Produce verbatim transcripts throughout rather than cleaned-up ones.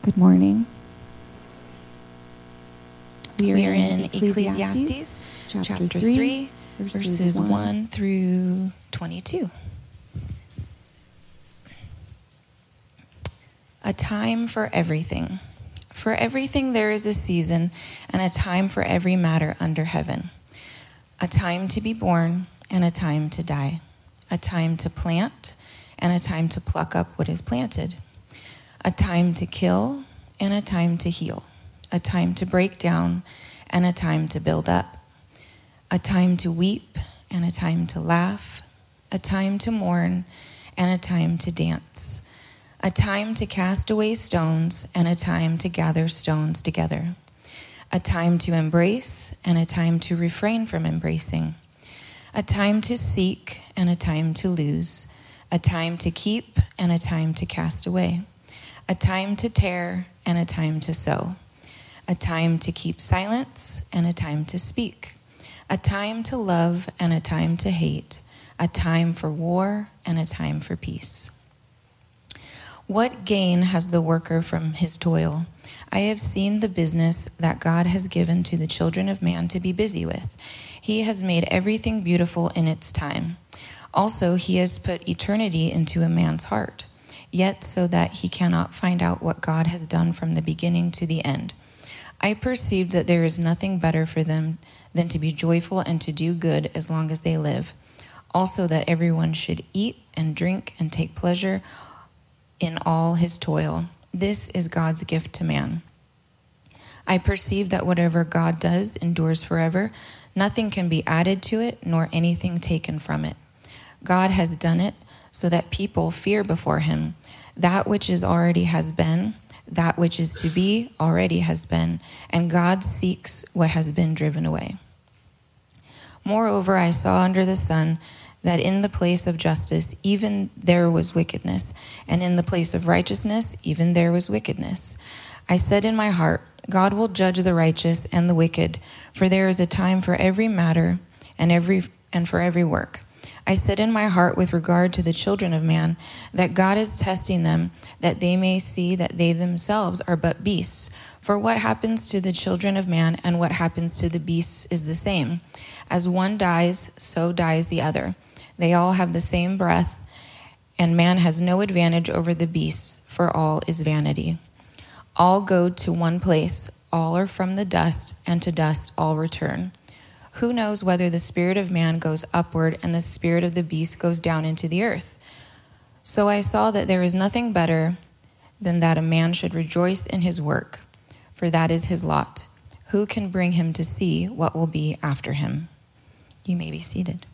Good morning. We are, we are in Ecclesiastes, Ecclesiastes chapter, chapter three, verses, verses one, one through twenty-two. A time for everything. For everything there is a season, and a time for every matter under heaven. A time to be born, and a time to die. A time to plant, and a time to pluck up what is planted. A time to kill, and a time to heal. A time to break down, and a time to build up. A time to weep, and a time to laugh. A time to mourn, and a time to dance. A time to cast away stones, and a time to gather stones together. A time to embrace, and a time to refrain from embracing. A time to seek, and a time to lose. A time to keep, and a time to cast away. A time to tear, and a time to sow. A time to keep silence, and a time to speak. A time to love, and a time to hate. A time for war, and a time for peace. What gain has the worker from his toil? I have seen the business that God has given to the children of man to be busy with. He has made everything beautiful in its time. Also, he has put eternity into a man's heart, yet so that he cannot find out what God has done from the beginning to the end. I perceive that there is nothing better for them than to be joyful and to do good as long as they live. Also, that everyone should eat and drink and take pleasure in all his toil. This is God's gift to man. I perceive that whatever God does endures forever. Nothing can be added to it, nor anything taken from it. God has done it so that people fear before him. That which is already has been, that which is to be already has been, and God seeks what has been driven away. Moreover, I saw under the sun that in the place of justice, even there was wickedness, and in the place of righteousness, even there was wickedness. I said in my heart, God will judge the righteous and the wicked, for there is a time for every matter and every and for every work. I said in my heart with regard to the children of man, that God is testing them, that they may see that they themselves are but beasts. For what happens to the children of man and what happens to the beasts is the same. As one dies, so dies the other. They all have the same breath, and man has no advantage over the beasts, for all is vanity. All go to one place, all are from the dust, and to dust all return. Who knows whether the spirit of man goes upward and the spirit of the beast goes down into the earth? So I saw that there is nothing better than that a man should rejoice in his work, for that is his lot. Who can bring him to see what will be after him? You may be seated.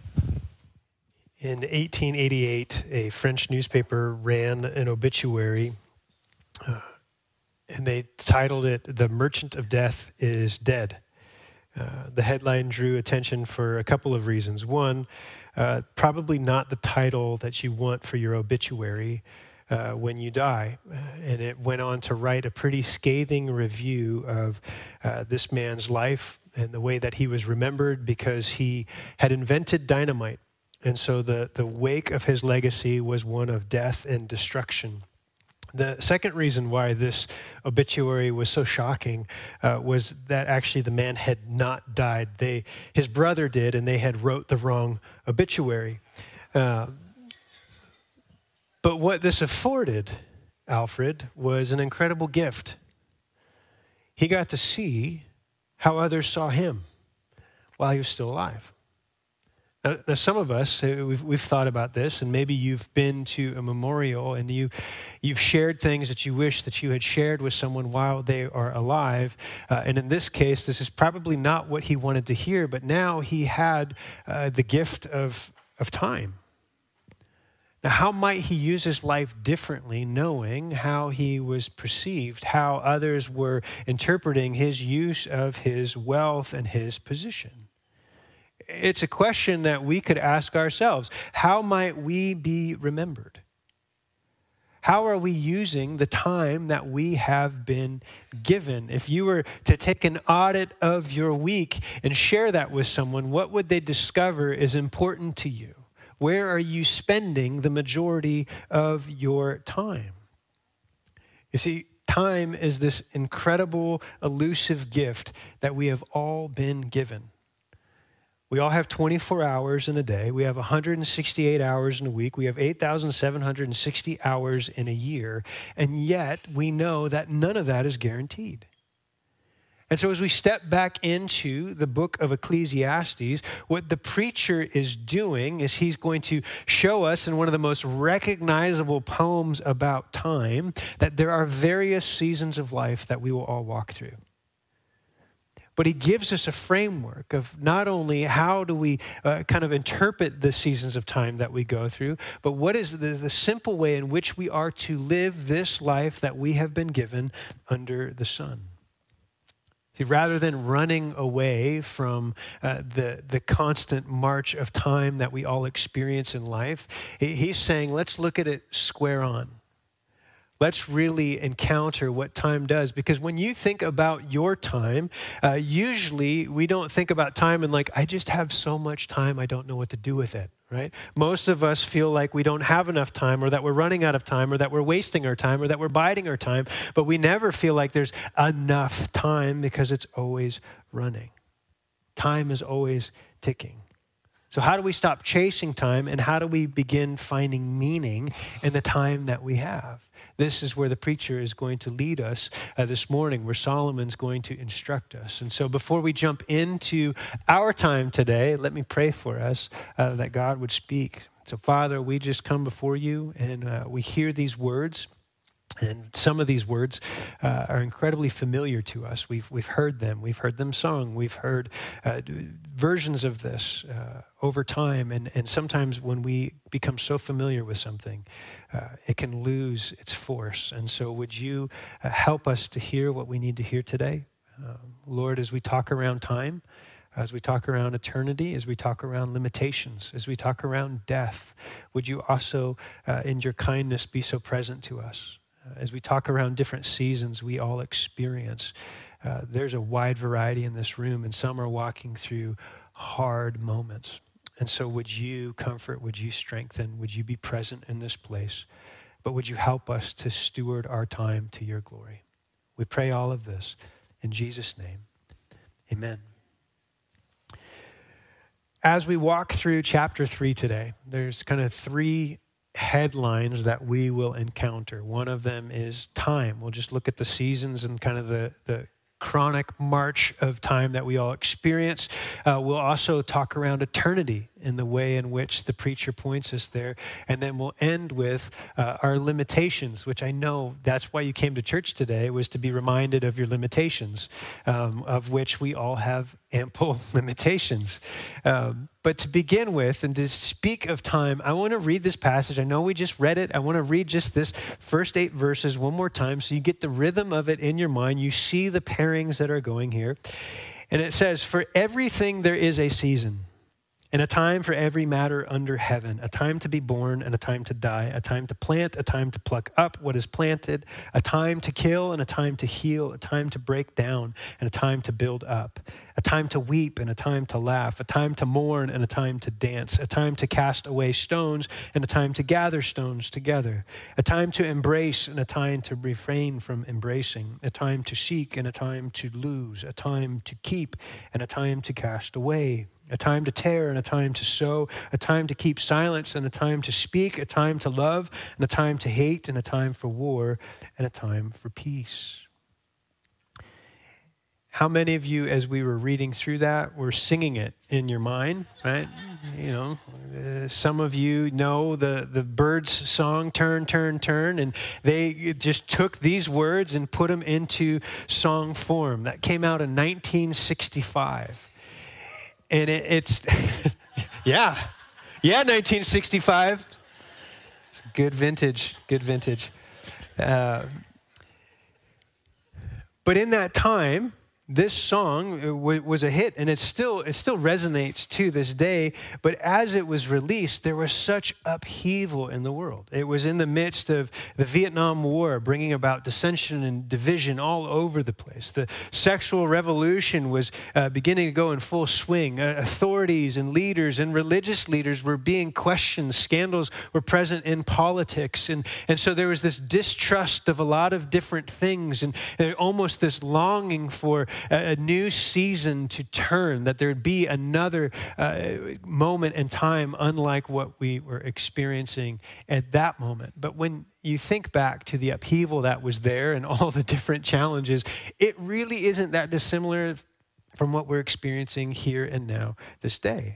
In eighteen eighty-eight, a French newspaper ran an obituary, uh, and they titled it, "The Merchant of Death is Dead." Uh, the headline drew attention for a couple of reasons. One, uh, probably not the title that you want for your obituary uh, when you die. Uh, and it went on to write a pretty scathing review of uh, this man's life and the way that he was remembered because he had invented dynamite. And so the, the wake of his legacy was one of death and destruction. The second reason why this obituary was so shocking uh, was that actually the man had not died. They, his brother did, and they had wrote the wrong obituary. Uh, but what this afforded Alfred was an incredible gift. He got to see how others saw him while he was still alive. Now, now, some of us, we've, we've thought about this, and maybe you've been to a memorial and you, you've shared things that you wish that you had shared with someone while they are alive. Uh, and in this case, this is probably not what he wanted to hear, but now he had uh, the gift of, of time. Now, how might he use his life differently, knowing how he was perceived, how others were interpreting his use of his wealth and his position? It's a question that we could ask ourselves. How might we be remembered? How are we using the time that we have been given? If you were to take an audit of your week and share that with someone, what would they discover is important to you? Where are you spending the majority of your time? You see, time is this incredible, elusive gift that we have all been given. We all have twenty-four hours in a day. We have one hundred sixty-eight hours in a week. We have eight thousand seven hundred sixty hours in a year. And yet we know that none of that is guaranteed. And so as we step back into the book of Ecclesiastes, what the preacher is doing is he's going to show us in one of the most recognizable poems about time that there are various seasons of life that we will all walk through. But he gives us a framework of not only how do we uh, kind of interpret the seasons of time that we go through, but what is the, the simple way in which we are to live this life that we have been given under the sun. See, rather than running away from uh, the, the constant march of time that we all experience in life, he, he's saying, let's look at it square on. Let's really encounter what time does. Because when you think about your time, uh, usually we don't think about time and like, I just have so much time, I don't know what to do with it, right? Most of us feel like we don't have enough time or that we're running out of time or that we're wasting our time or that we're biding our time. But we never feel like there's enough time because it's always running. Time is always ticking. So how do we stop chasing time and how do we begin finding meaning in the time that we have? This is where the preacher is going to lead us uh, this morning, where Solomon's going to instruct us. And so before we jump into our time today, let me pray for us uh, that God would speak. So Father, we just come before you and uh, we hear these words. And some of these words uh, are incredibly familiar to us. We've we've heard them. We've heard them sung. We've heard uh, versions of this uh, over time. And, and sometimes when we become so familiar with something, uh, it can lose its force. And so would you uh, help us to hear what we need to hear today? Um, Lord, as we talk around time, as we talk around eternity, as we talk around limitations, as we talk around death, would you also, uh, in your kindness, be so present to us? As we talk around different seasons we all experience, uh, there's a wide variety in this room, and some are walking through hard moments. And so would you comfort, would you strengthen, would you be present in this place, but would you help us to steward our time to your glory? We pray all of this in Jesus' name, amen. As we walk through chapter three today, there's kind of three headlines that we will encounter. One of them is time. We'll just look at the seasons and kind of the, the chronic march of time that we all experience. Uh, we'll also talk around eternity in the way in which the preacher points us there. And then we'll end with uh, our limitations, which I know that's why you came to church today, was to be reminded of your limitations, um, of which we all have ample limitations. Um, but to begin with, and to speak of time, I want to read this passage. I know we just read it. I want to read just this first eight verses one more time so you get the rhythm of it in your mind. You see the pairings that are going here. And it says, "For everything there is a season, and a time for every matter under heaven, a time to be born and a time to die, a time to plant, a time to pluck up what is planted, a time to kill and a time to heal, a time to break down and a time to build up, a time to weep and a time to laugh, a time to mourn and a time to dance, a time to cast away stones and a time to gather stones together, a time to embrace and a time to refrain from embracing, a time to seek and a time to lose, a time to keep and a time to cast away, a time to tear and a time to sow, a time to keep silence and a time to speak, a time to love and a time to hate, and a time for war and a time for peace." How many of you, as we were reading through that, were singing it in your mind, right? You know, uh, some of you know the, the Byrds song, Turn, Turn, Turn, and they just took these words and put them into song form. That came out in nineteen sixty-five. And it, it's, yeah, yeah, nineteen sixty-five. It's good vintage, good vintage. Uh, but in that time, this song was a hit, and it still it still resonates to this day. But as it was released, there was such upheaval in the world. It was in the midst of the Vietnam War, bringing about dissension and division all over the place. The sexual revolution was uh, beginning to go in full swing. Uh, authorities and leaders and religious leaders were being questioned. Scandals were present in politics, and and so there was this distrust of a lot of different things, and, and almost this longing for a new season to turn, that there would be another uh, moment in time unlike what we were experiencing at that moment. But when you think back to the upheaval that was there and all the different challenges, it really isn't that dissimilar from what we're experiencing here and now this day.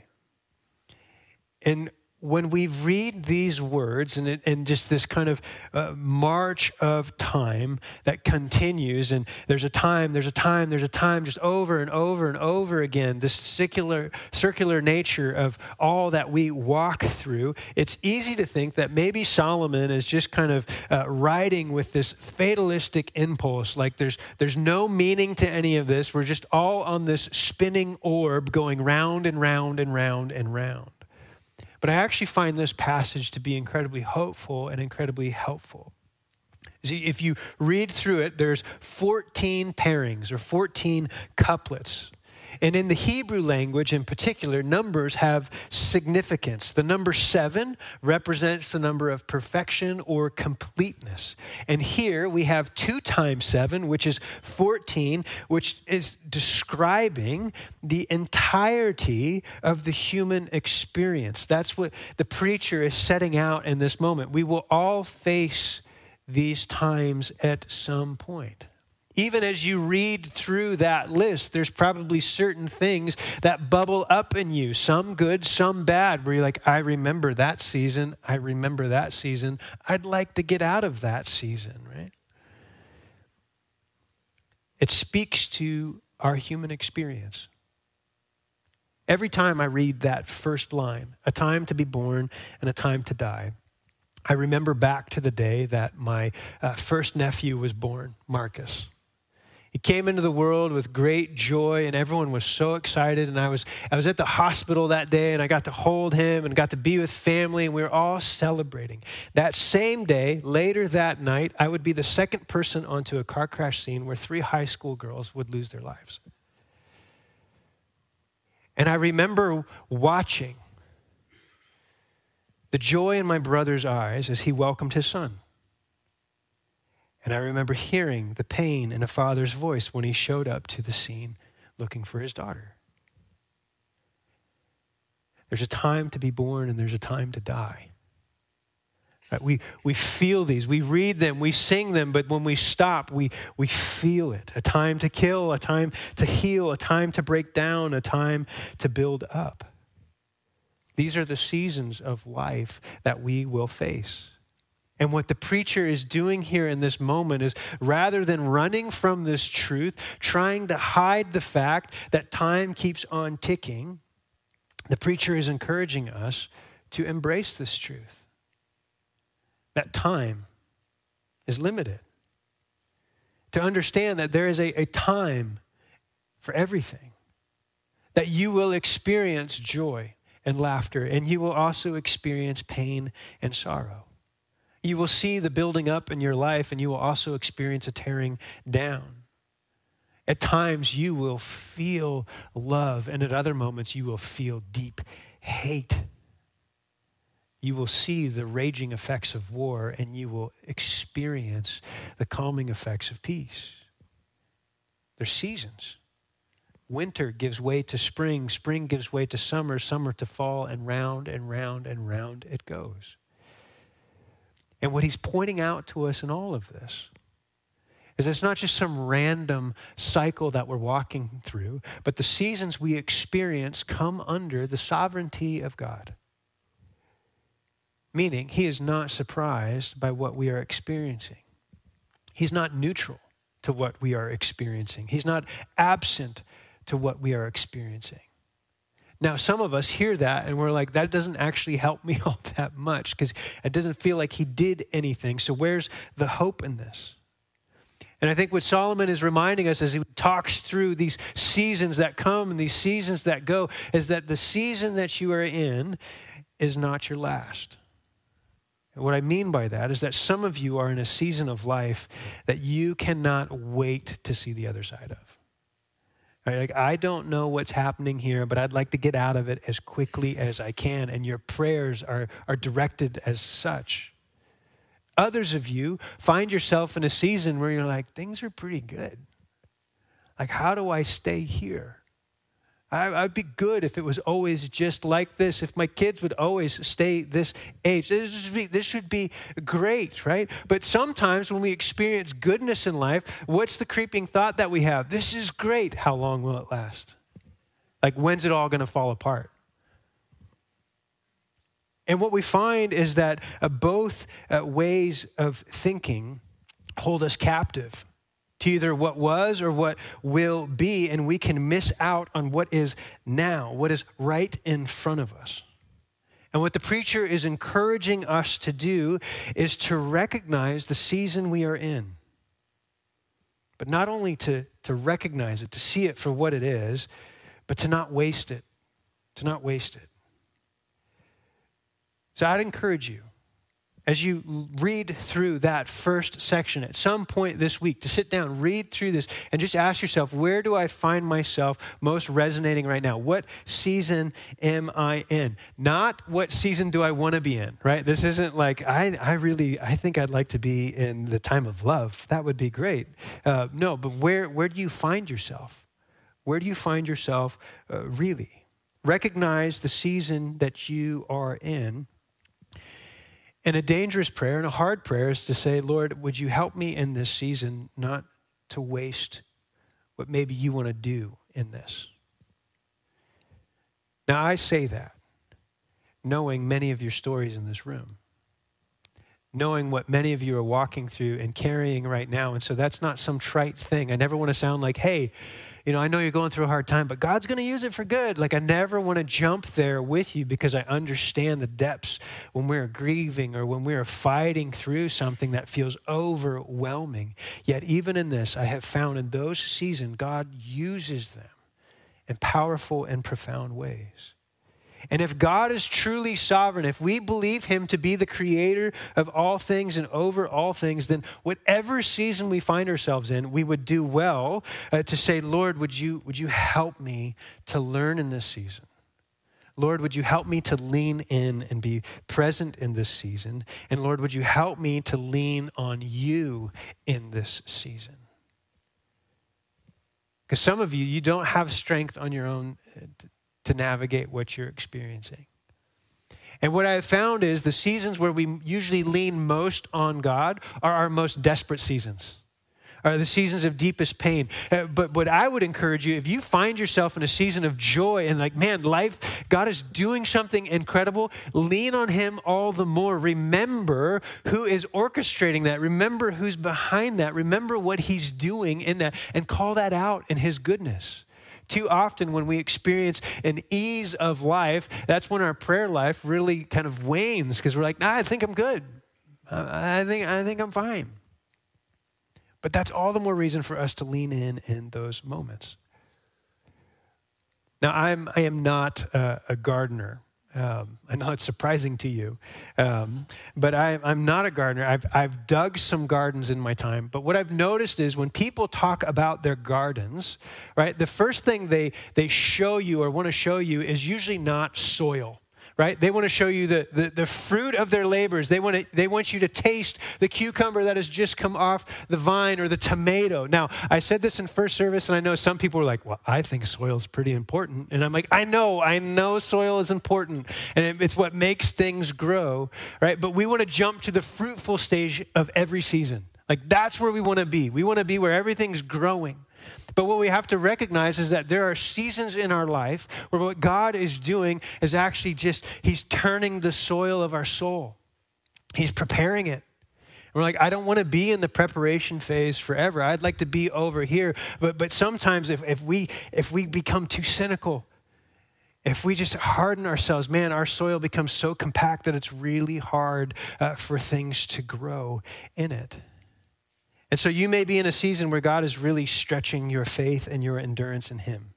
And when we read these words and, it, and just this kind of uh, march of time that continues, and there's a time, there's a time, there's a time, just over and over and over again, this circular, circular nature of all that we walk through, it's easy to think that maybe Solomon is just kind of uh, riding with this fatalistic impulse, like there's, there's no meaning to any of this. We're just all on this spinning orb going round and round and round and round. But I actually find this passage to be incredibly hopeful and incredibly helpful. See, if you read through it, there's fourteen pairings or fourteen couplets. And in the Hebrew language in particular, numbers have significance. The number seven represents the number of perfection or completeness. And here we have two times seven, which is fourteen, which is describing the entirety of the human experience. That's what the preacher is setting out in this moment. We will all face these times at some point. Even as you read through that list, there's probably certain things that bubble up in you, some good, some bad, where you're like, I remember that season, I remember that season, I'd like to get out of that season, right? It speaks to our human experience. Every time I read that first line, a time to be born and a time to die, I remember back to the day that my uh, first nephew was born, Marcus. He came into the world with great joy, and everyone was so excited. And I was I was at the hospital that day, and I got to hold him and got to be with family, and we were all celebrating. That same day, later that night, I would be the second person onto a car crash scene where three high school girls would lose their lives. And I remember watching the joy in my brother's eyes as he welcomed his son. And I remember hearing the pain in a father's voice when he showed up to the scene looking for his daughter. There's a time to be born and there's a time to die. Right? We, we feel these, we read them, we sing them, but when we stop, we, we feel it. A time to kill, a time to heal, a time to break down, a time to build up. These are the seasons of life that we will face. And what the preacher is doing here in this moment is, rather than running from this truth, trying to hide the fact that time keeps on ticking, the preacher is encouraging us to embrace this truth. That time is limited. To understand that there is a, a time for everything. That you will experience joy and laughter, and you will also experience pain and sorrow. You will see the building up in your life, and you will also experience a tearing down. At times, you will feel love, and at other moments, you will feel deep hate. You will see the raging effects of war, and you will experience the calming effects of peace. There's seasons. Winter gives way to spring, spring gives way to summer, summer to fall, and round and round and round it goes. And what he's pointing out to us in all of this is it's not just some random cycle that we're walking through, but the seasons we experience come under the sovereignty of God. Meaning, he is not surprised by what we are experiencing. He's not neutral to what we are experiencing. He's not absent to what we are experiencing. Now, some of us hear that and we're like, that doesn't actually help me all that much because it doesn't feel like he did anything. So where's the hope in this? And I think what Solomon is reminding us as he talks through these seasons that come and these seasons that go is that the season that you are in is not your last. And what I mean by that is that some of you are in a season of life that you cannot wait to see the other side of. Right? Like, I don't know what's happening here, but I'd like to get out of it as quickly as I can. And your prayers are, are directed as such. Others of you find yourself in a season where you're like, things are pretty good. Like, how do I stay here? I, I'd be good if it was always just like this, if my kids would always stay this age. This should be, this should be great, right? But sometimes when we experience goodness in life, what's the creeping thought that we have? This is great. How long will it last? Like, when's it all going to fall apart? And what we find is that uh, both uh, ways of thinking hold us captive to either what was or what will be, and we can miss out on what is now, what is right in front of us. And what the preacher is encouraging us to do is to recognize the season we are in. But not only to, to recognize it, to see it for what it is, but to not waste it, to not waste it. So I'd encourage you, as you read through that first section at some point this week, to sit down, read through this, and just ask yourself, where do I find myself most resonating right now? What season am I in? Not what season do I want to be in, right? This isn't like, I, I really, I think I'd like to be in the time of love. That would be great. Uh, no, but where, where do you find yourself? Where do you find yourself uh, really? Recognize the season that you are in. And a dangerous prayer and a hard prayer is to say, Lord, would you help me in this season not to waste what maybe you want to do in this? Now, I say that knowing many of your stories in this room, knowing what many of you are walking through and carrying right now. And so that's not some trite thing. I never want to sound like, hey, you know, I know you're going through a hard time, but God's going to use it for good. Like, I never want to jump there with you because I understand the depths when we're grieving or when we're fighting through something that feels overwhelming. Yet even in this, I have found in those seasons, God uses them in powerful and profound ways. And if God is truly sovereign, if we believe him to be the creator of all things and over all things, then whatever season we find ourselves in, we would do well uh, to say, Lord, would you, would you help me to learn in this season? Lord, would you help me to lean in and be present in this season? And Lord, would you help me to lean on you in this season? Because some of you, you don't have strength on your own to navigate what you're experiencing. And what I have found is the seasons where we usually lean most on God are our most desperate seasons, are the seasons of deepest pain. Uh, but what I would encourage you, if you find yourself in a season of joy and like, man, life, God is doing something incredible, lean on him all the more. Remember who is orchestrating that. Remember who's behind that. Remember what he's doing in that, and call that out in his goodness. Too often when we experience an ease of life, that's when our prayer life really kind of wanes because we're like, nah, I think I'm good. I think, I think I'm fine. But that's all the more reason for us to lean in in those moments. Now, I'm, I am not uh, a gardener. Um, I know it's surprising to you, um, but I, I'm not a gardener. I've, I've dug some gardens in my time, but what I've noticed is when people talk about their gardens, right, the first thing they, they show you or want to show you is usually not soil. Right? They want to show you the, the, the fruit of their labors. They want to, they want you to taste the cucumber that has just come off the vine or the tomato. Now, I said this in first service, and I know some people are like, well, I think soil is pretty important. And I'm like, I know, I know soil is important. And it, it's what makes things grow, right? But we want to jump to the fruitful stage of every season. Like, that's where we want to be. We want to be where everything's growing. But what we have to recognize is that there are seasons in our life where what God is doing is actually just, he's turning the soil of our soul. He's preparing it. And we're like, I don't want to be in the preparation phase forever. I'd like to be over here. But but sometimes if, if we if we become too cynical, if we just harden ourselves, man, our soil becomes so compact that it's really hard uh, for things to grow in it. And so you may be in a season where God is really stretching your faith and your endurance in him.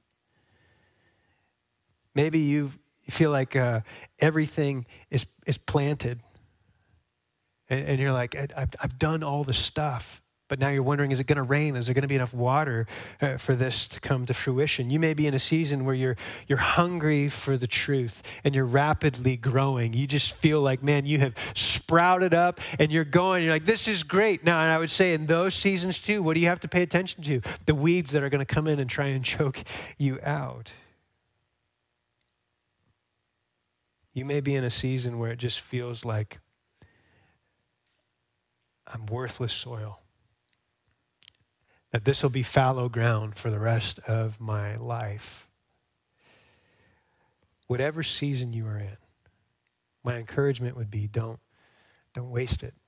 Maybe you feel like uh, everything is, is planted. And, and you're like, I've, I've done all the stuff. But now you're wondering, is it going to rain? Is there going to be enough water uh, for this to come to fruition? You may be in a season where you're you're hungry for the truth and you're rapidly growing. You just feel like, man, you have sprouted up and you're going. You're like, this is great. Now, and I would say in those seasons too, what do you have to pay attention to? The weeds that are going to come in and try and choke you out. You may be in a season where it just feels like I'm worthless soil. That this will be fallow ground for the rest of my life. Whatever season you are in, my encouragement would be don't, don't waste it.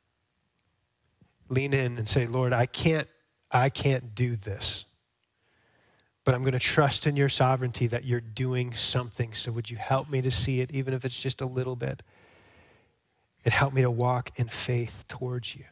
Lean in and say, Lord, I can't, I can't do this. But I'm going to trust in your sovereignty that you're doing something. So would you help me to see it, even if it's just a little bit? And help me to walk in faith towards you.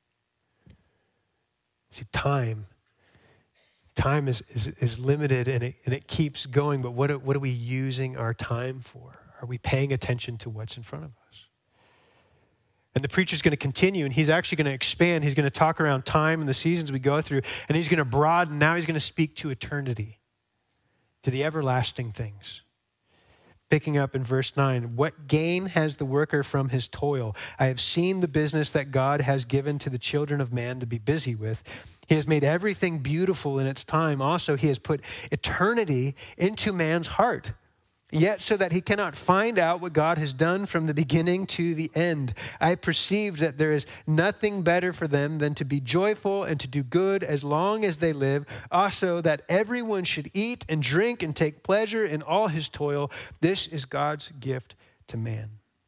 See, time, time is, is, is limited and it, and it keeps going, but what are, what are we using our time for? Are we paying attention to what's in front of us? And the preacher's going to continue, and he's actually going to expand. He's going to talk around time and the seasons we go through, and he's going to broaden. Now he's going to speak to eternity, to the everlasting things. Picking up in verse nine, what gain has the worker from his toil? I have seen the business that God has given to the children of man to be busy with. He has made everything beautiful in its time. Also, he has put eternity into man's heart, yet so that he cannot find out what God has done from the beginning to the end. I perceived that there is nothing better for them than to be joyful and to do good as long as they live. Also, that everyone should eat and drink and take pleasure in all his toil. This is God's gift to man.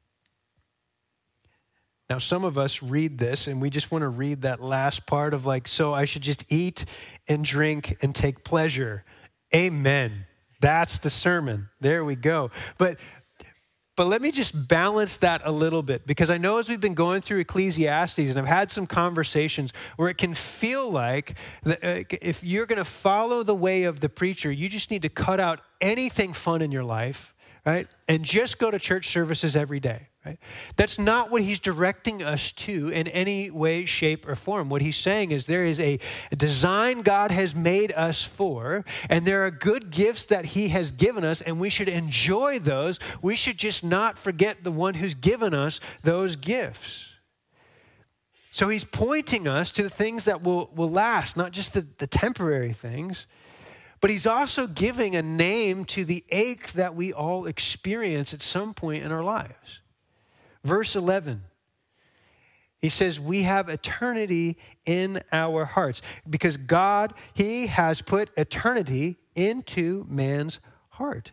Now, some of us read this and we just want to read that last part of like, so I should just eat and drink and take pleasure. Amen. That's the sermon. There we go. But but let me just balance that a little bit, because I know as we've been going through Ecclesiastes and I've had some conversations where it can feel like that, uh, if you're going to follow the way of the preacher, you just need to cut out anything fun in your life, right? And just go to church services every day. Right? That's not what he's directing us to in any way, shape, or form. What he's saying is there is a design God has made us for, and there are good gifts that he has given us, and we should enjoy those. We should just not forget the one who's given us those gifts. So he's pointing us to the things that will, will last, not just the, the temporary things, but he's also giving a name to the ache that we all experience at some point in our lives. Verse eleven, he says, we have eternity in our hearts because God, he has put eternity into man's heart.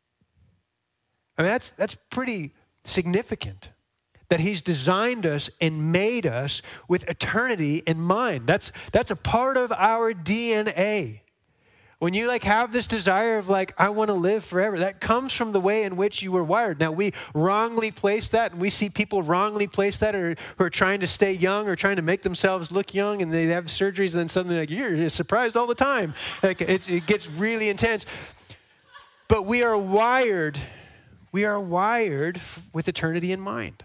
I mean, that's, that's pretty significant that he's designed us and made us with eternity in mind. That's, that's a part of our D N A. When you like have this desire of like, I want to live forever, that comes from the way in which you were wired. Now, we wrongly place that, and we see people wrongly place that or who are trying to stay young or trying to make themselves look young, and they have surgeries, and then suddenly like, you're surprised all the time. Like it's, it gets really intense. But we are wired, we are wired with eternity in mind.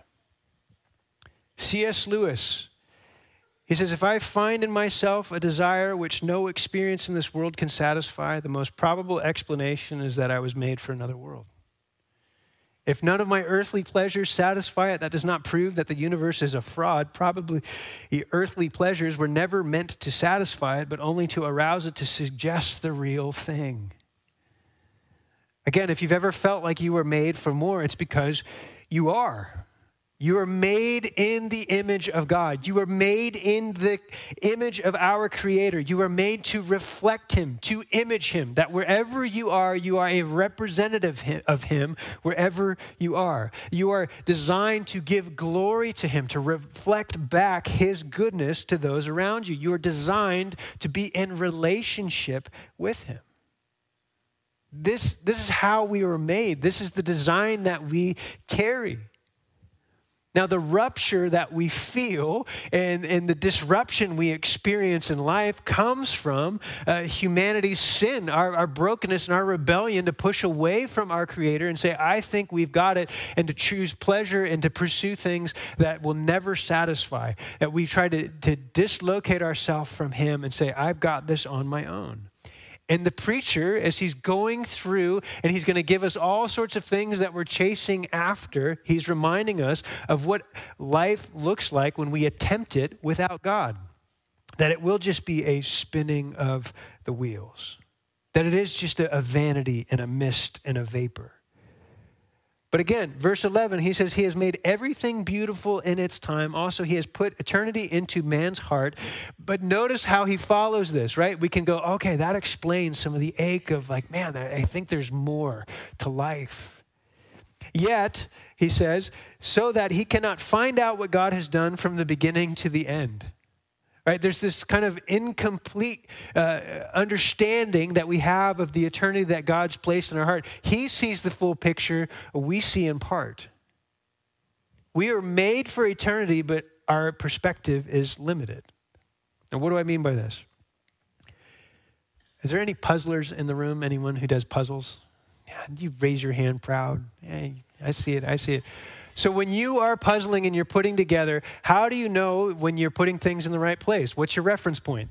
C S Lewis, he says, if I find in myself a desire which no experience in this world can satisfy, the most probable explanation is that I was made for another world. If none of my earthly pleasures satisfy it, that does not prove that the universe is a fraud. Probably the earthly pleasures were never meant to satisfy it, but only to arouse it to suggest the real thing. Again, if you've ever felt like you were made for more, it's because you are. You are made in the image of God. You are made in the image of our Creator. You are made to reflect Him, to image Him, that wherever you are, you are a representative of Him wherever you are. You are designed to give glory to Him, to reflect back His goodness to those around you. You are designed to be in relationship with Him. This, this is how we were made. This is the design that we carry. Now, the rupture that we feel and, and the disruption we experience in life comes from uh, humanity's sin, our, our brokenness and our rebellion to push away from our Creator and say, I think we've got it, and to choose pleasure and to pursue things that will never satisfy. That we try to, to dislocate ourselves from Him and say, I've got this on my own. And the preacher, as he's going through and he's going to give us all sorts of things that we're chasing after, he's reminding us of what life looks like when we attempt it without God. That it will just be a spinning of the wheels. That it is just a, a vanity and a mist and a vapor. But again, verse eleven, he says, he has made everything beautiful in its time. Also, he has put eternity into man's heart. But notice how he follows this, right? We can go, okay, that explains some of the ache of like, man, I think there's more to life. Yet, he says, so that he cannot find out what God has done from the beginning to the end. Right? There's this kind of incomplete uh, understanding that we have of the eternity that God's placed in our heart. He sees the full picture. We see in part. We are made for eternity, but our perspective is limited. And what do I mean by this? Is there any puzzlers in the room? Anyone who does puzzles? Yeah, you raise your hand proud. Yeah, I see it. I see it. So when you are puzzling and you're putting together, how do you know when you're putting things in the right place? What's your reference point?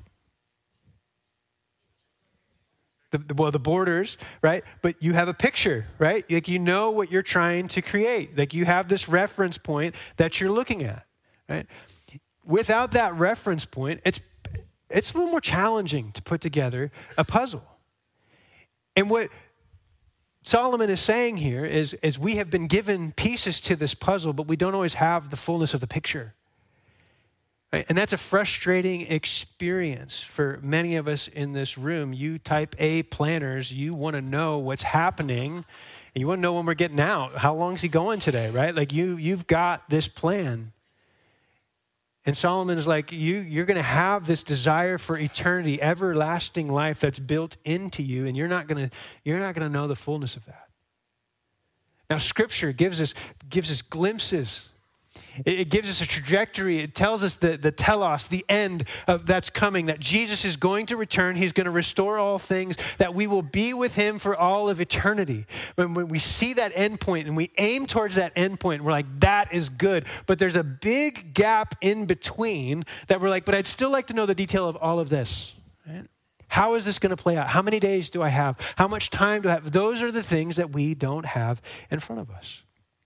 The, the, well, the borders, right? But you have a picture, right? Like you know what you're trying to create. Like you have this reference point that you're looking at, right? Without that reference point, it's it's a little more challenging to put together a puzzle. And what Solomon is saying here is, is we have been given pieces to this puzzle, but we don't always have the fullness of the picture. Right? And that's a frustrating experience for many of us in this room. You type A planners, you want to know what's happening, and you want to know when we're getting out. How long is he going today, right? Like you, you've got this plan. And Solomon is like, you, you're going to have this desire for eternity, everlasting life that's built into you, and you're not going to you're not going to know the fullness of that. Now, Scripture gives us gives us glimpses. It, it gives us a trajectory. It tells us the, the telos, the end of that's coming, that Jesus is going to return. He's going to restore all things, that we will be with him for all of eternity. When, when we see that end point and we aim towards that end point, we're like, that is good. But there's a big gap in between that we're like, but I'd still like to know the detail of all of this. Right? How is this going to play out? How many days do I have? How much time do I have? Those are the things that we don't have in front of us.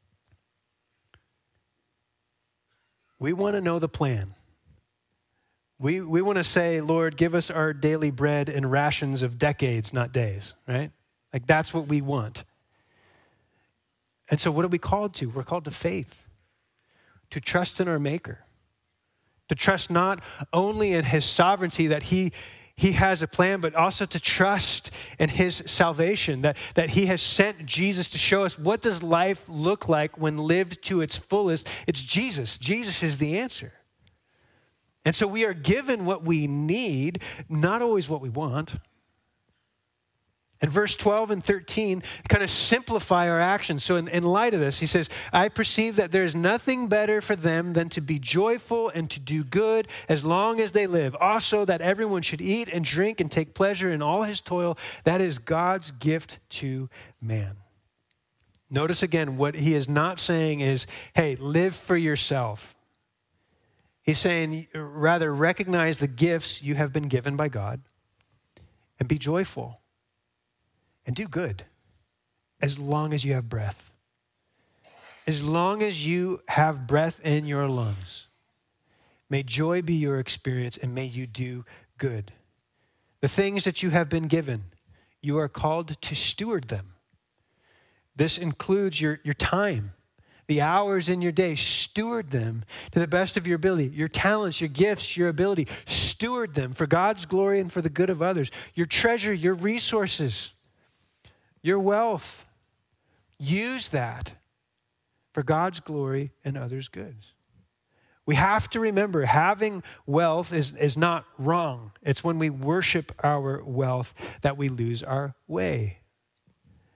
We want to know the plan. We we want to say, Lord, give us our daily bread and rations of decades, not days, right? Like that's what we want. And so what are we called to? We're called to faith, to trust in our Maker, to trust not only in his sovereignty that he He has a plan, but also to trust in his salvation, that, that he has sent Jesus to show us what does life look like when lived to its fullest. It's Jesus. Jesus is the answer. And so we are given what we need, not always what we want. And verse twelve and thirteen kind of simplify our actions. So in, in light of this, he says, I perceive that there is nothing better for them than to be joyful and to do good as long as they live. Also that everyone should eat and drink and take pleasure in all his toil. That is God's gift to man. Notice again, what he is not saying is, hey, live for yourself. He's saying, rather recognize the gifts you have been given by God and be joyful. And do good as long as you have breath. As long as you have breath in your lungs. May joy be your experience and may you do good. The things that you have been given, you are called to steward them. This includes your, your time, the hours in your day. Steward them to the best of your ability. Your talents, your gifts, your ability. Steward them for God's glory and for the good of others. Your treasure, your resources. Your wealth, use that for God's glory and others' goods. We have to remember having wealth is, is not wrong. It's when we worship our wealth that we lose our way.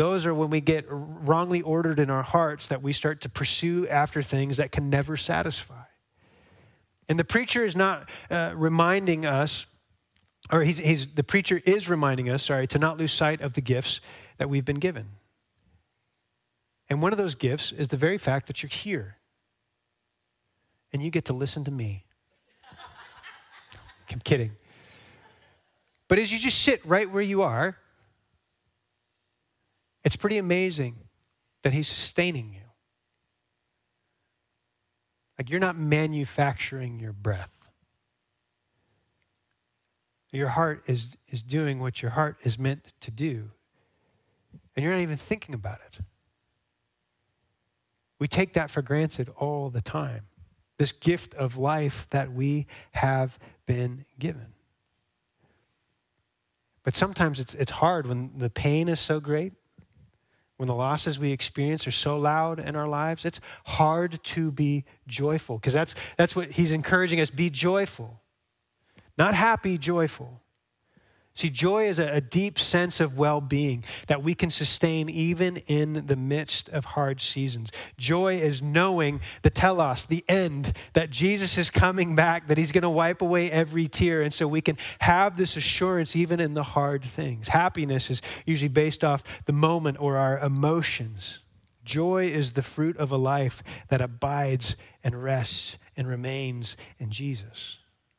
Those are when we get wrongly ordered in our hearts, that we start to pursue after things that can never satisfy. And the preacher is not uh, reminding us, or he's, he's, the preacher is reminding us, sorry, to not lose sight of the gifts that we've been given. And one of those gifts is the very fact that you're here. And you get to listen to me. I'm kidding. But as you just sit right where you are, it's pretty amazing that he's sustaining you. Like, you're not manufacturing your breath. Your heart is, is doing what your heart is meant to do. And you're not even thinking about it. We take that for granted all the time. This gift of life that we have been given. But sometimes it's it's hard when the pain is so great, when the losses we experience are so loud in our lives. It's hard to be joyful, because that's that's what he's encouraging us. Be joyful. Not happy, joyful. See, joy is a, a deep sense of well-being that we can sustain even in the midst of hard seasons. Joy is knowing the telos, the end, that Jesus is coming back, that he's going to wipe away every tear. And so we can have this assurance even in the hard things. Happiness is usually based off the moment or our emotions. Joy is the fruit of a life that abides and rests and remains in Jesus.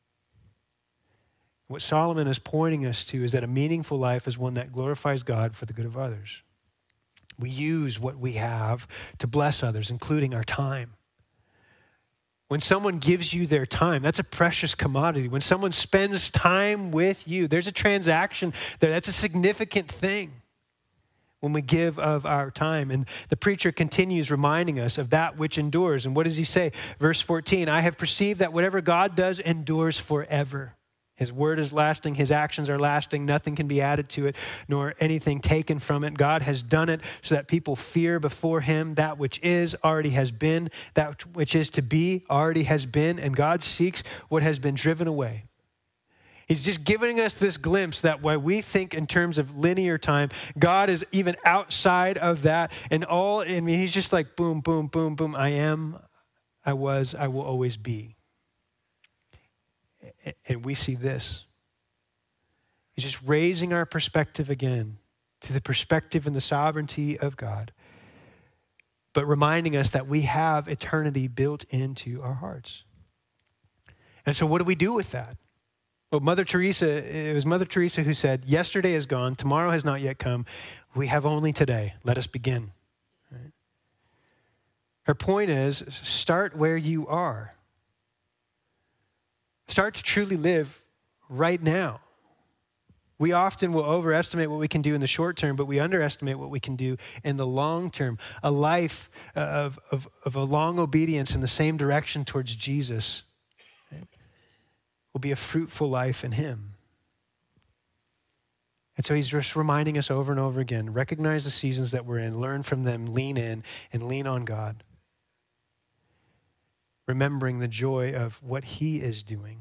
What Solomon is pointing us to is that a meaningful life is one that glorifies God for the good of others. We use what we have to bless others, including our time. When someone gives you their time, that's a precious commodity. When someone spends time with you, there's a transaction there. That's a significant thing when we give of our time. And the preacher continues reminding us of that which endures. And what does he say? Verse fourteen, I have perceived that whatever God does endures forever. His word is lasting. His actions are lasting. Nothing can be added to it, nor anything taken from it. God has done it so that people fear before him. That which is already has been. That which is to be already has been. And God seeks what has been driven away. He's just giving us this glimpse that while we think in terms of linear time, God is even outside of that. And all, I mean, he's just like boom, boom, boom, boom. I am, I was, I will always be. And we see this. He's just raising our perspective again to the perspective and the sovereignty of God, but reminding us that we have eternity built into our hearts. And so what do we do with that? Well, Mother Teresa, it was Mother Teresa who said, yesterday is gone, tomorrow has not yet come. We have only today. Let us begin. Right? Her point is, start where you are. Start to truly live right now. We often will overestimate what we can do in the short term, but we underestimate what we can do in the long term. A life of, of, of a long obedience in the same direction towards Jesus, right, will be a fruitful life in him. And so he's just reminding us over and over again, recognize the seasons that we're in, learn from them, lean in, and lean on God. Remembering the joy of what he is doing.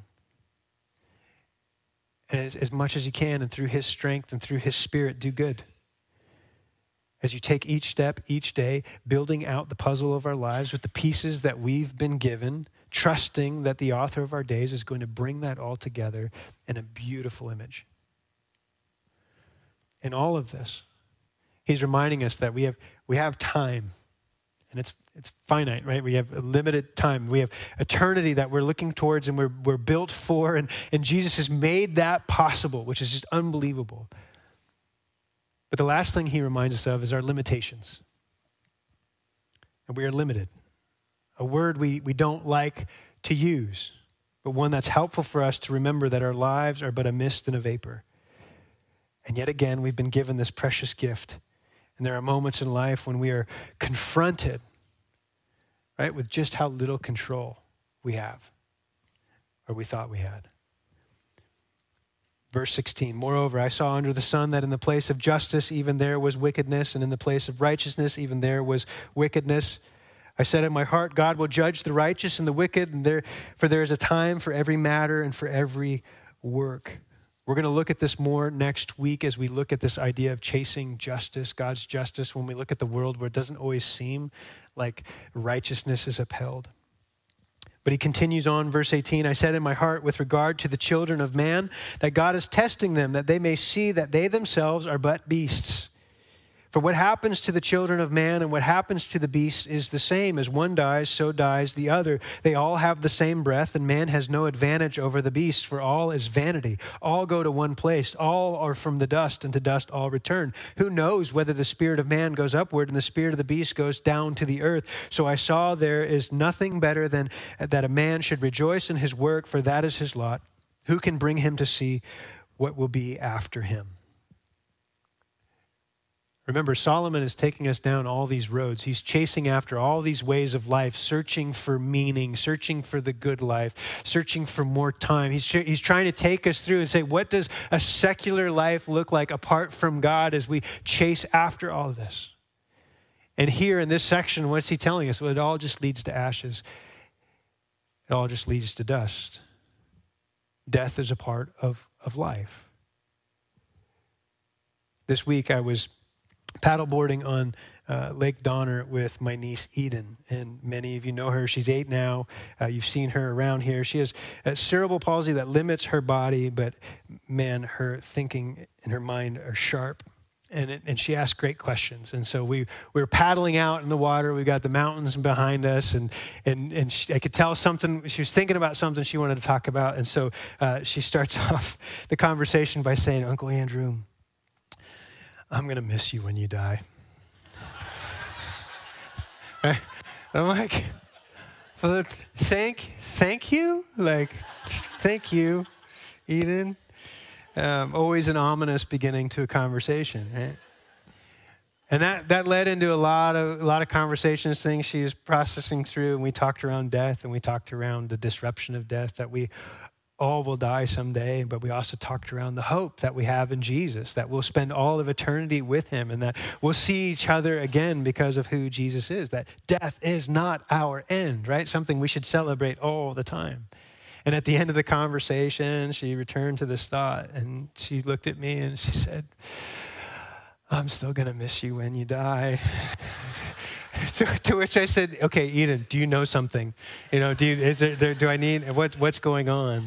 And as, as much as you can, and through his strength and through his spirit, do good. As you take each step, each day, building out the puzzle of our lives with the pieces that we've been given, trusting that the author of our days is going to bring that all together in a beautiful image. In all of this, he's reminding us that we have we have time, and it's It's finite, right? We have a limited time. We have eternity that we're looking towards and we're, we're built for. And, and Jesus has made that possible, which is just unbelievable. But the last thing he reminds us of is our limitations. And we are limited. A word we, we don't like to use, but one that's helpful for us to remember that our lives are but a mist and a vapor. And yet again, we've been given this precious gift. And there are moments in life when we are confronted, right, with just how little control we have, or we thought we had. Verse sixteen, moreover, I saw under the sun that in the place of justice, even there was wickedness, and in the place of righteousness, even there was wickedness. I said in my heart, God will judge the righteous and the wicked, and there, for there is a time for every matter and for every work. We're going to look at this more next week as we look at this idea of chasing justice, God's justice, when we look at the world where it doesn't always seem like righteousness is upheld. But he continues on, verse eighteen, I said in my heart with regard to the children of man that God is testing them, that they may see that they themselves are but beasts. For what happens to the children of man and what happens to the beasts is the same. As one dies, so dies the other. They all have the same breath, and man has no advantage over the beasts, for all is vanity. All go to one place. All are from the dust, and to dust all return. Who knows whether the spirit of man goes upward and the spirit of the beast goes down to the earth? So I saw there is nothing better than that a man should rejoice in his work, for that is his lot. Who can bring him to see what will be after him? Remember, Solomon is taking us down all these roads. He's chasing after all these ways of life, searching for meaning, searching for the good life, searching for more time. He's, he's trying to take us through and say, what does a secular life look like apart from God as we chase after all of this? And here in this section, what's he telling us? Well, it all just leads to ashes. It all just leads to dust. Death is a part of, of life. This week I was paddleboarding on uh, Lake Donner with my niece Eden, and many of you know her. She's eight now. Uh, you've seen her around here. She has a cerebral palsy that limits her body, but man, her thinking and her mind are sharp. And it, and she asks great questions. And so we, we were paddling out in the water. We got the mountains behind us, and and and she, I could tell something. She was thinking about something she wanted to talk about. And so uh, she starts off the conversation by saying, Uncle Andrew, I'm going to miss you when you die. Right? I'm like, well, thank, thank you. Like, thank you, Eden. Um, always an ominous beginning to a conversation, right? And that, that led into a lot of a lot of conversations, things she was processing through. And we talked around death, and we talked around the disruption of death, that we all will die someday, but we also talked around the hope that we have in Jesus, that we'll spend all of eternity with him, and that we'll see each other again because of who Jesus is, that death is not our end, right? Something we should celebrate all the time. And at the end of the conversation, she returned to this thought, and she looked at me and she said, I'm still going to miss you when you die. to, to which I said, okay, Eden, do you know something? You know, do you, is there, there, do I need, what, what's going on?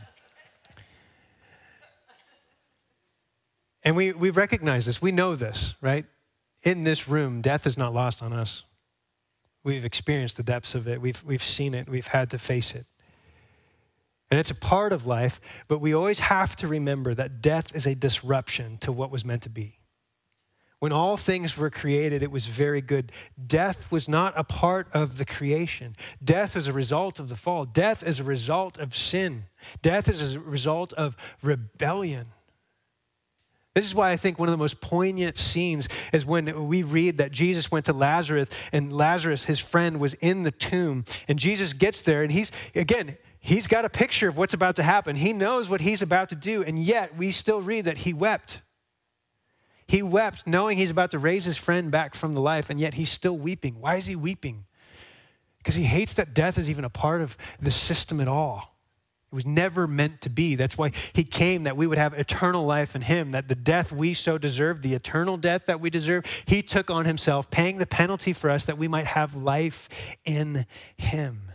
And we, we recognize this. We know this, right? In this room, death is not lost on us. We've experienced the depths of it. We've, we've seen it. We've had to face it. And it's a part of life, but we always have to remember that death is a disruption to what was meant to be. When all things were created, it was very good. Death was not a part of the creation. Death was a result of the fall. Death is a result of sin. Death is a result of rebellion. This is why I think one of the most poignant scenes is when we read that Jesus went to Lazarus, and Lazarus, his friend, was in the tomb. And Jesus gets there, and he's, again, he's got a picture of what's about to happen. He knows what he's about to do, and yet we still read that he wept. He wept knowing he's about to raise his friend back from the life, and yet he's still weeping. Why is he weeping? Because he hates that death is even a part of the system at all. It was never meant to be. That's why he came, that we would have eternal life in him, that the death we so deserve, the eternal death that we deserve, he took on himself, paying the penalty for us that we might have life in him.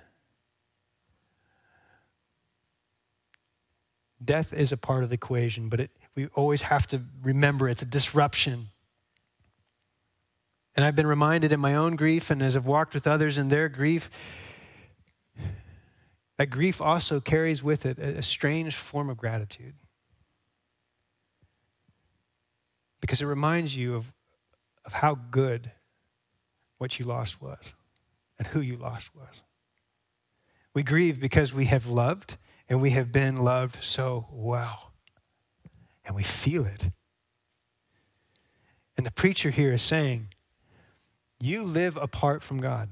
Death is a part of the equation, but it, we always have to remember it's a disruption. And I've been reminded in my own grief, and as I've walked with others in their grief, that grief also carries with it a, a strange form of gratitude. Because it reminds you of, of how good what you lost was and who you lost was. We grieve because we have loved, and we have been loved so well. And we feel it. And the preacher here is saying, you live apart from God.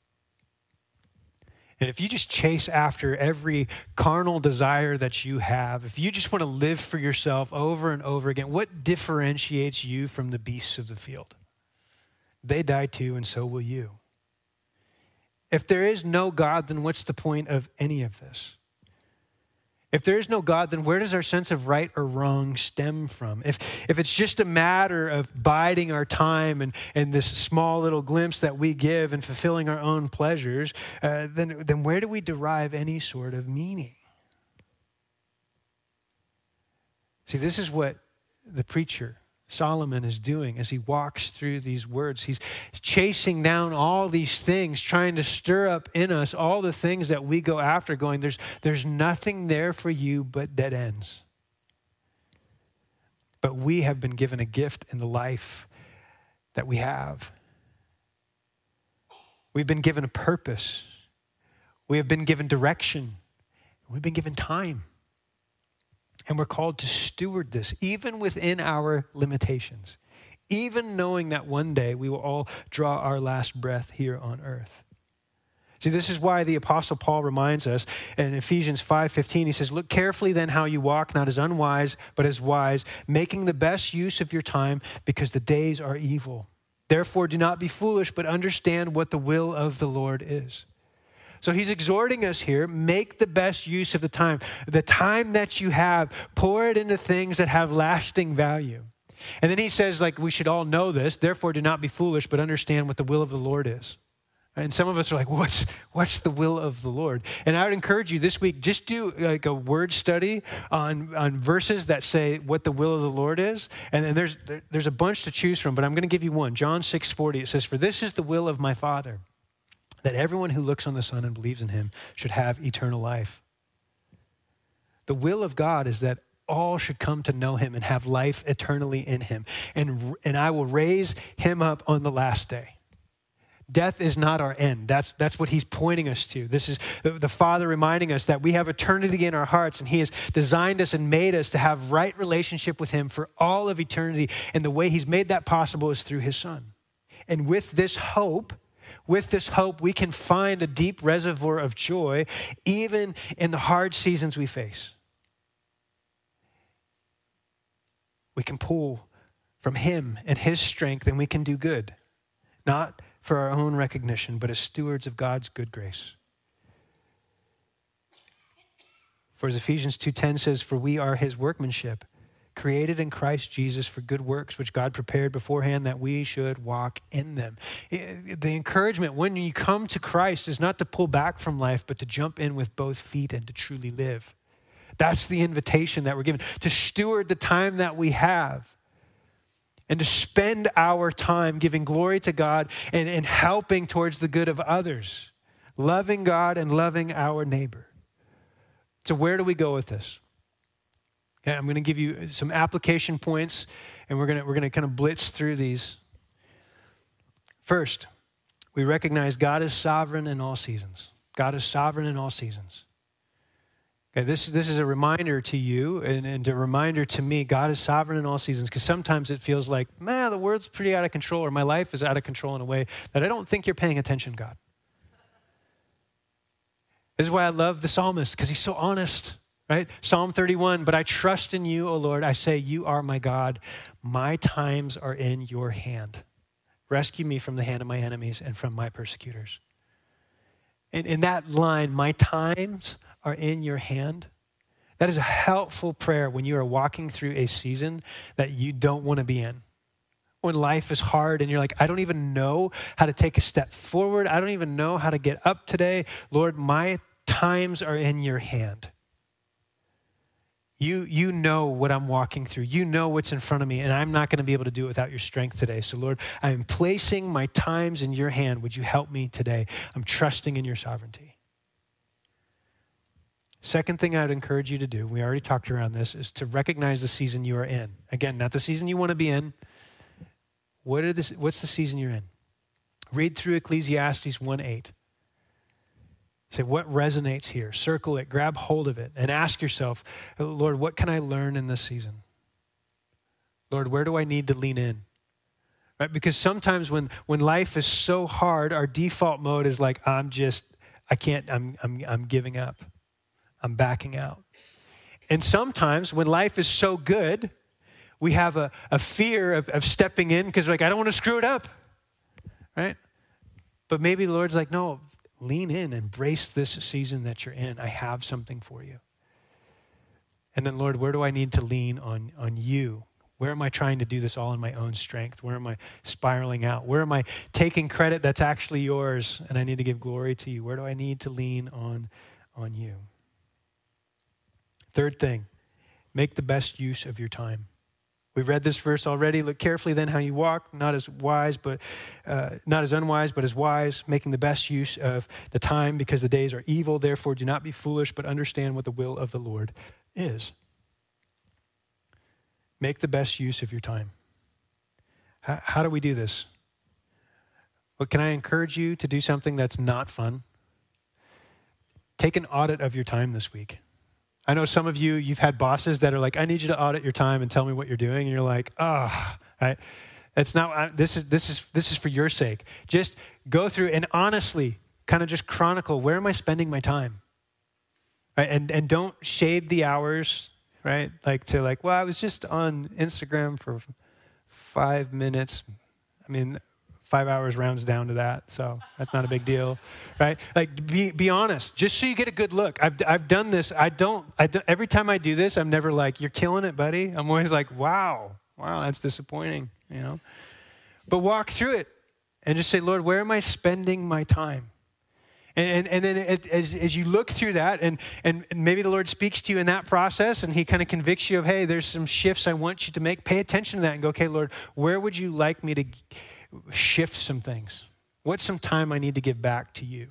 And if you just chase after every carnal desire that you have, if you just want to live for yourself over and over again, what differentiates you from the beasts of the field? They die too, and so will you. If there is no God, then what's the point of any of this? If there is no God, then where does our sense of right or wrong stem from? If if it's just a matter of biding our time and, and this small little glimpse that we give and fulfilling our own pleasures, uh, then, then where do we derive any sort of meaning? See, this is what the preacher Solomon is doing as he walks through these words. He's chasing down all these things, trying to stir up in us all the things that we go after, going, there's, there's nothing there for you but dead ends. But we have been given a gift in the life that we have. We've been given a purpose. We have been given direction. We've been given time. And we're called to steward this, even within our limitations, even knowing that one day we will all draw our last breath here on earth. See, this is why the Apostle Paul reminds us in Ephesians five fifteen, he says, look carefully then how you walk, not as unwise, but as wise, making the best use of your time because the days are evil. Therefore, do not be foolish, but understand what the will of the Lord is. So he's exhorting us here, make the best use of the time. The time that you have, pour it into things that have lasting value. And then he says, like, we should all know this, therefore do not be foolish, but understand what the will of the Lord is. And some of us are like, what's, what's the will of the Lord? And I would encourage you this week, just do like a word study on, on verses that say what the will of the Lord is. And then there's, there, there's a bunch to choose from, but I'm going to give you one. John six forty, it says, for this is the will of my Father, that everyone who looks on the Son and believes in him should have eternal life. The will of God is that all should come to know him and have life eternally in him. And, and I will raise him up on the last day. Death is not our end. That's, that's what he's pointing us to. This is the, the Father reminding us that we have eternity in our hearts, and he has designed us and made us to have right relationship with him for all of eternity. And the way he's made that possible is through his Son. And with this hope, With this hope, we can find a deep reservoir of joy even in the hard seasons we face. We can pull from him and his strength, and we can do good, not for our own recognition, but as stewards of God's good grace. For as Ephesians two ten says, for we are his workmanship, created in Christ Jesus for good works, which God prepared beforehand that we should walk in them. The encouragement when you come to Christ is not to pull back from life, but to jump in with both feet and to truly live. That's the invitation that we're given, to steward the time that we have and to spend our time giving glory to God and, and helping towards the good of others, loving God and loving our neighbor. So where do we go with this? Okay, I'm going to give you some application points, and we're going to, we're going to kind of blitz through these. First, we recognize God is sovereign in all seasons. God is sovereign in all seasons. Okay, this, this is a reminder to you and, and a reminder to me, God is sovereign in all seasons, because sometimes it feels like, man, the world's pretty out of control, or my life is out of control in a way that I don't think you're paying attention, God. This is why I love the psalmist, because he's so honest. Right? Psalm thirty-one, but I trust in you, O Lord. I say, you are my God. My times are in your hand. Rescue me from the hand of my enemies and from my persecutors. And in that line, my times are in your hand. That is a helpful prayer when you are walking through a season that you don't want to be in. When life is hard and you're like, I don't even know how to take a step forward. I don't even know how to get up today. Lord, my times are in your hand. You, you know what I'm walking through. You know what's in front of me, and I'm not going to be able to do it without your strength today. So, Lord, I am placing my times in your hand. Would you help me today? I'm trusting in your sovereignty. Second thing I'd encourage you to do, we already talked around this, is to recognize the season you are in. Again, not the season you want to be in. What are this, what's the season you're in? Read through Ecclesiastes one eight. Say, what resonates here? Circle it, grab hold of it, and ask yourself, Lord, what can I learn in this season? Lord, where do I need to lean in? Right? Because sometimes when, when life is so hard, our default mode is like, I'm just, I can't, I'm, I'm, I'm giving up. I'm backing out. And sometimes when life is so good, we have a, a fear of, of stepping in because we're like, I don't want to screw it up, right? But maybe the Lord's like, no, lean in, embrace this season that you're in. I have something for you. And then, Lord, where do I need to lean on, on you? Where am I trying to do this all in my own strength? Where am I spiraling out? Where am I taking credit that's actually yours and I need to give glory to you? Where do I need to lean on, on you? Third thing, make the best use of your time. We read this verse already. Look carefully then how you walk, not as wise, but uh, not as unwise, but as wise, making the best use of the time because the days are evil. Therefore, do not be foolish, but understand what the will of the Lord is. Make the best use of your time. How, how do we do this? Well, can I encourage you to do something that's not fun? Take an audit of your time this week. I know some of you, you've had bosses that are like, I need you to audit your time and tell me what you're doing. And you're like, oh, right? That's not, this is, this is, this is for your sake. Just go through and honestly kind of just chronicle, where am I spending my time? Right? And, and don't shade the hours, right? Like to like, well, I was just on Instagram for five minutes. I mean, five hours rounds down to that, so that's not a big deal, right? Like, be be honest, just so you get a good look. I've I've done this. I don't. I do, every time I do this, I'm never like, "You're killing it, buddy." I'm always like, "Wow, wow, that's disappointing," you know. But walk through it and just say, "Lord, where am I spending my time?" And and, and then it, as as you look through that, and and maybe the Lord speaks to you in that process, and He kind of convicts you of, "Hey, there's some shifts I want you to make." Pay attention to that and go, "Okay, Lord, where would you like me to shift some things? What's some time I need to give back to you?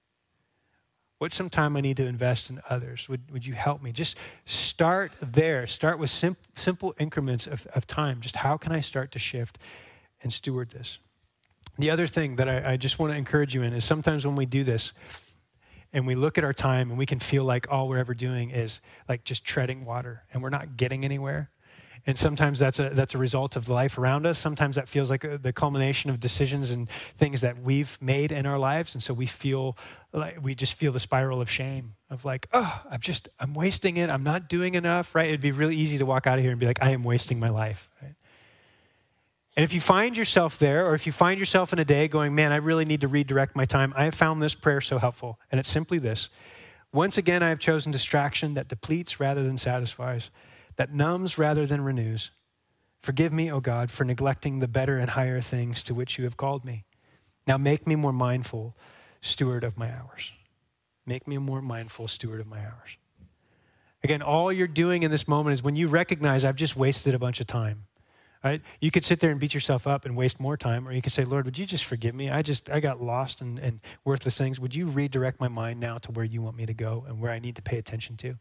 What's some time I need to invest in others? Would, would you help me?" Just start there. Start with sim- simple increments of, of time. Just how can I start to shift and steward this? The other thing that I, I just want to encourage you in is sometimes when we do this and we look at our time and we can feel like all we're ever doing is like just treading water and we're not getting anywhere. And sometimes that's a that's a result of the life around us. Sometimes that feels like a, the culmination of decisions and things that we've made in our lives. And so we feel like we just feel the spiral of shame of like, oh, I'm just, I'm wasting it. I'm not doing enough, right? It'd be really easy to walk out of here and be like, I am wasting my life, right? And if you find yourself there, or if you find yourself in a day going, man, I really need to redirect my time, I have found this prayer so helpful. And it's simply this: once again, I have chosen distraction that depletes rather than satisfies, that numbs rather than renews. Forgive me, O God, for neglecting the better and higher things to which you have called me. Now make me more mindful steward of my hours. Make me a more mindful steward of my hours. Again, all you're doing in this moment is when you recognize I've just wasted a bunch of time, right? You could sit there and beat yourself up and waste more time, or you could say, Lord, would you just forgive me? I just, I got lost in, in worthless things. Would you redirect my mind now to where you want me to go and where I need to pay attention to?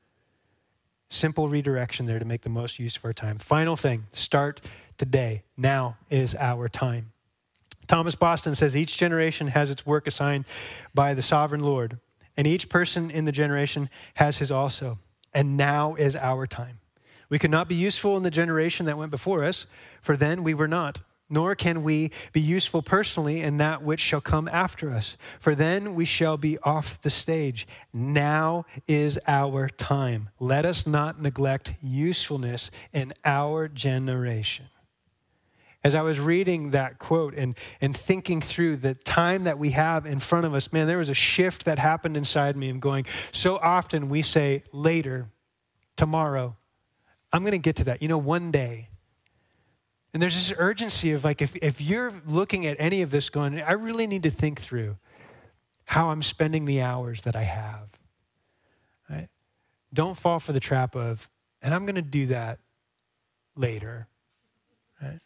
Simple redirection there to make the most use of our time. Final thing, start today. Now is our time. Thomas Boston says each generation has its work assigned by the sovereign Lord, and each person in the generation has his also. And now is our time. We could not be useful in the generation that went before us, for then we were not. Nor can we be useful personally in that which shall come after us, for then we shall be off the stage. Now is our time. Let us not neglect usefulness in our generation. As I was reading that quote and, and thinking through the time that we have in front of us, man, there was a shift that happened inside me. I'm going, so often we say later, tomorrow, I'm going to get to that, you know, one day. And there's this urgency of like, if, if you're looking at any of this going, I really need to think through how I'm spending the hours that I have, right? Don't fall for the trap of, and I'm going to do that later, right?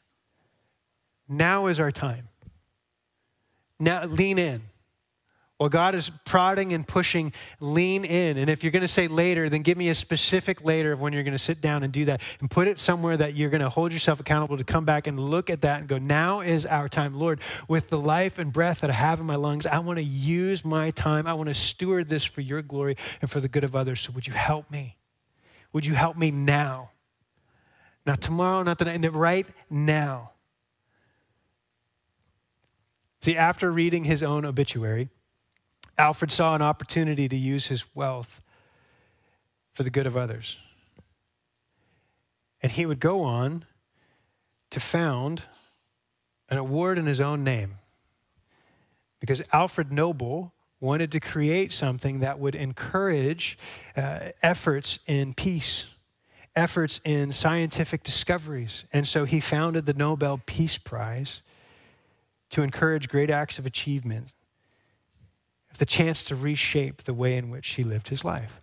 Now is our time. Now, lean in. Well, God is prodding and pushing, lean in. And if you're going to say later, then give me a specific later of when you're going to sit down and do that and put it somewhere that you're going to hold yourself accountable to come back and look at that and go, now is our time. Lord, with the life and breath that I have in my lungs, I want to use my time. I want to steward this for your glory and for the good of others. So would you help me? Would you help me now? Not tomorrow, not the night, right now. See, after reading his own obituary, Alfred saw an opportunity to use his wealth for the good of others. And he would go on to found an award in his own name. Because Alfred Noble wanted to create something that would encourage uh, efforts in peace, efforts in scientific discoveries. And so he founded the Nobel Peace Prize to encourage great acts of achievement, the chance to reshape the way in which he lived his life.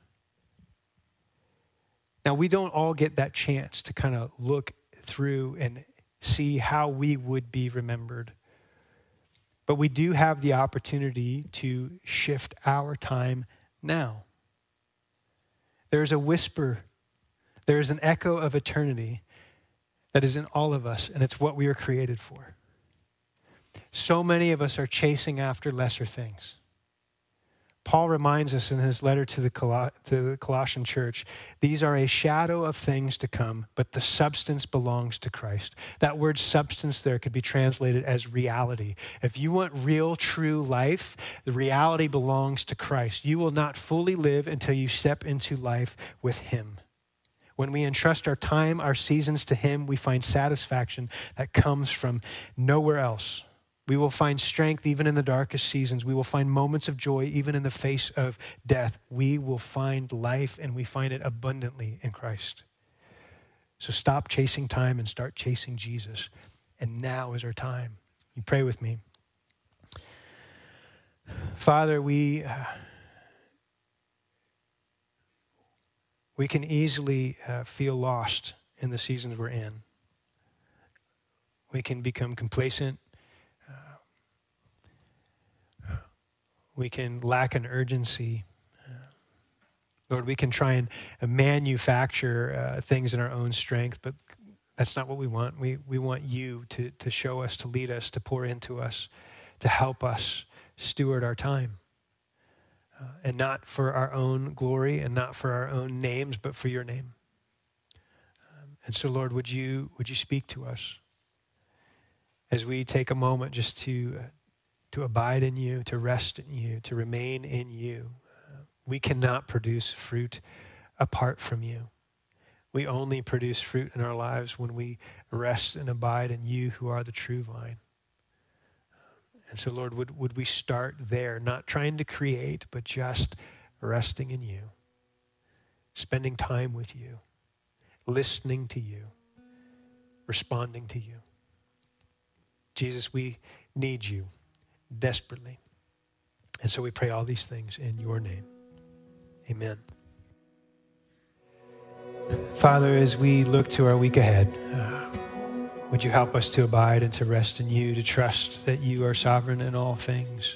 Now, we don't all get that chance to kind of look through and see how we would be remembered. But we do have the opportunity to shift our time now. There's a whisper, there's an echo of eternity that is in all of us, and it's what we are created for. So many of us are chasing after lesser things. Paul reminds us in his letter to the, Col- to the Colossian church, these are a shadow of things to come, but the substance belongs to Christ. That word substance there could be translated as reality. If you want real, true life, the reality belongs to Christ. You will not fully live until you step into life with him. When we entrust our time, our seasons to him, we find satisfaction that comes from nowhere else. We will find strength even in the darkest seasons. We will find moments of joy even in the face of death. We will find life, and we find it abundantly in Christ. So stop chasing time and start chasing Jesus. And now is our time. You pray with me. Father, we, uh, we can easily uh, feel lost in the seasons we're in. We can become complacent. We can lack an urgency. Uh, Lord, we can try and manufacture uh, things in our own strength, but that's not what we want. We we want you to, to show us, to lead us, to pour into us, to help us steward our time. Uh, and not for our own glory and not for our own names, but for your name. Um, and so, Lord, would you would you speak to us as we take a moment just to uh, to abide in you, to rest in you, to remain in you. Uh, we cannot produce fruit apart from you. We only produce fruit in our lives when we rest and abide in you who are the true vine. And so, Lord, would, would we start there, not trying to create, but just resting in you, spending time with you, listening to you, responding to you. Jesus, we need you desperately. And so we pray all these things in your name. Amen. Father, as we look to our week ahead, uh, would you help us to abide and to rest in you, to trust that you are sovereign in all things,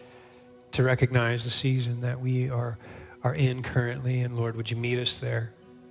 to recognize the season that we are, are in currently. And Lord, would you meet us there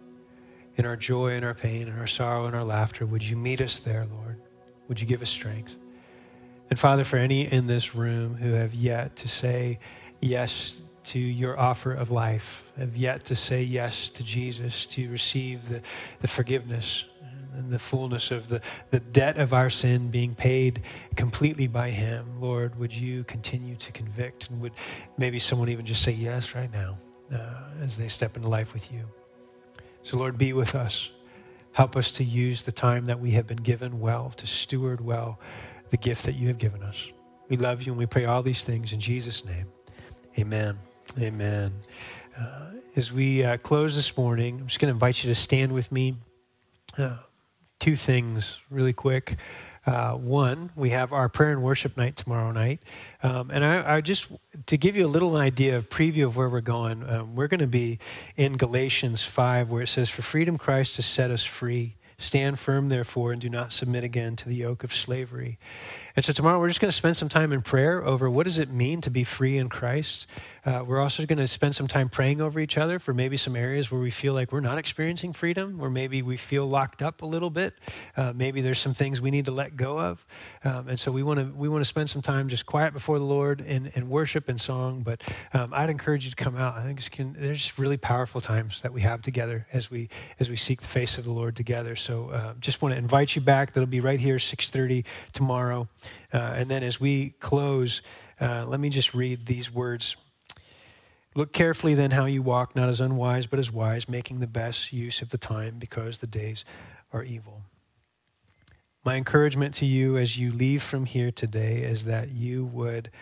in our joy and our pain and our sorrow and our laughter? Would you meet us there, Lord? Would you give us strength? And Father, for any in this room who have yet to say yes to your offer of life, have yet to say yes to Jesus, to receive the, the forgiveness and the fullness of the, the debt of our sin being paid completely by him, Lord, would you continue to convict? And would maybe someone even just say yes right now uh, as they step into life with you? So Lord, be with us. Help us to use the time that we have been given well, to steward well the gift that you have given us. We love you and we pray all these things in Jesus' name. Amen. Amen. Uh, as we uh, close this morning, I'm just going to invite you to stand with me. Uh, two things really quick. Uh, one, we have our prayer and worship night tomorrow night. Um, and I, I just, to give you a little idea, a preview of where we're going, um, we're going to be in Galatians five, where it says, "For freedom Christ has set us free. Stand firm, therefore, and do not submit again to the yoke of slavery." And so tomorrow we're just going to spend some time in prayer over what does it mean to be free in Christ. Uh, we're also going to spend some time praying over each other for maybe some areas where we feel like we're not experiencing freedom, or maybe we feel locked up a little bit. Uh, maybe there's some things we need to let go of. Um, and so we want to we want to spend some time just quiet before the Lord in, in worship and song. But um, I'd encourage you to come out. I think it's can, there's just really powerful times that we have together as we as we seek the face of the Lord together. So uh, just want to invite you back. That'll be right here, six thirty tomorrow. Uh, and then as we close, uh, let me just read these words. "Look carefully then how you walk, not as unwise, but as wise, making the best use of the time, because the days are evil." My encouragement to you as you leave from here today is that you would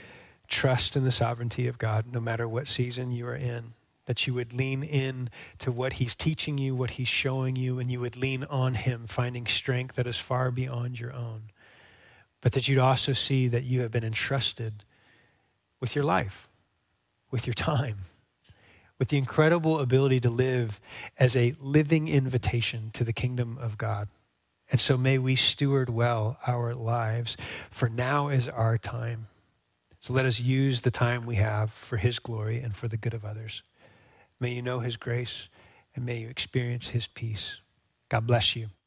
trust in the sovereignty of God no matter what season you are in, that you would lean in to what he's teaching you, what he's showing you, and you would lean on him, finding strength that is far beyond your own. But that you'd also see that you have been entrusted with your life, with your time, with the incredible ability to live as a living invitation to the kingdom of God. And so may we steward well our lives, for now is our time. So let us use the time we have for his glory and for the good of others. May you know his grace and may you experience his peace. God bless you.